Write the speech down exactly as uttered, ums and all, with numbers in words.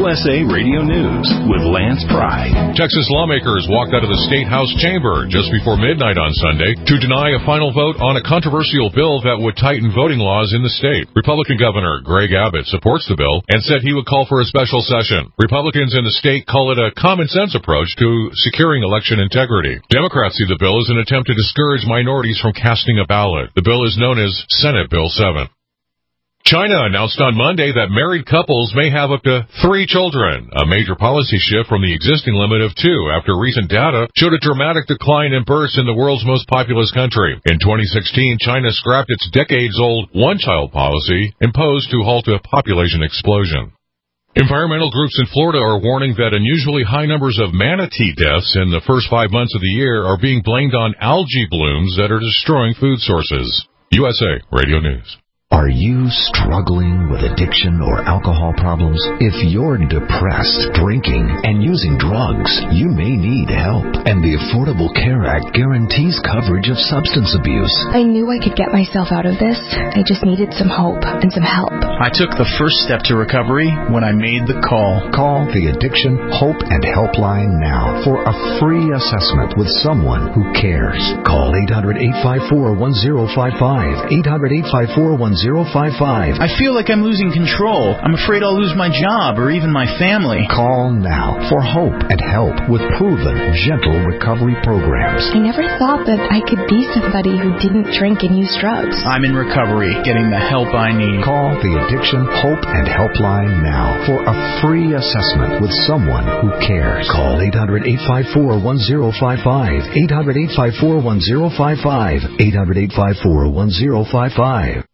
U S A Radio News with Lance Pry. Texas lawmakers walked out of the State House chamber just before midnight on Sunday to deny a final vote on a controversial bill that would tighten voting laws in the state. Republican Governor Greg Abbott supports the bill and said he would call for a special session. Republicans in the state call it a common-sense approach to securing election integrity. Democrats see the bill as an attempt to discourage minorities from casting a ballot. The bill is known as Senate Bill seven. China announced on Monday that married couples may have up to three children, a major policy shift from the existing limit of two after recent data showed a dramatic decline in births in the world's most populous country. In twenty sixteen, China scrapped its decades-old one-child policy imposed to halt a population explosion. Environmental groups in Florida are warning that unusually high numbers of manatee deaths in the first five months of the year are being blamed on algae blooms that are destroying food sources. U S A Radio News. Are you struggling with addiction or alcohol problems? If you're depressed, drinking, and using drugs, you may need help. And the Affordable Care Act guarantees coverage of substance abuse. I knew I could get myself out of this. I just needed some hope and some help. I took the first step to recovery when I made the call. Call the Addiction Hope and Helpline now for a free assessment with someone who cares. Call eight hundred, eight five four, one zero five five. eight hundred, eight five four, one zero five five. I feel like I'm losing control. I'm afraid I'll lose my job or even my family. Call now for hope and help with proven, gentle recovery programs. I never thought that I could be somebody who didn't drink and use drugs. I'm in recovery, getting the help I need. Call the Addiction Hope and Helpline now for a free assessment with someone who cares. Call eight hundred, eight five four, one zero five five. eight hundred, eight five four, one zero five five. eight hundred, eight five four, one zero five five.